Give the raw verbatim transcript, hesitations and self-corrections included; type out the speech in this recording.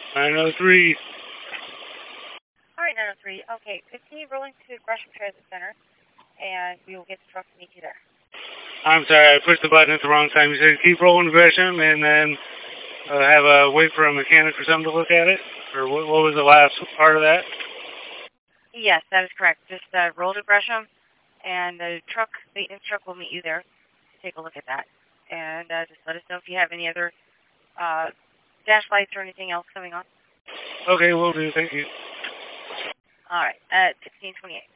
nine oh three. All right, nine oh three. Okay, continue rolling to Gresham Transit Center, and we will get the truck to meet you there. I'm sorry, I pushed the button at the wrong time. You said keep rolling to Gresham and then uh, have a wait for a mechanic or something to look at it? Or what, what was the last part of that? Yes, that is correct. Just uh, roll to Gresham, and the truck, the maintenance truck will meet you there. Take a look at that. And uh, just let us know if you have any other uh, dash lights or anything else coming on. Okay, will do. Thank you. All right, at sixteen twenty-eight.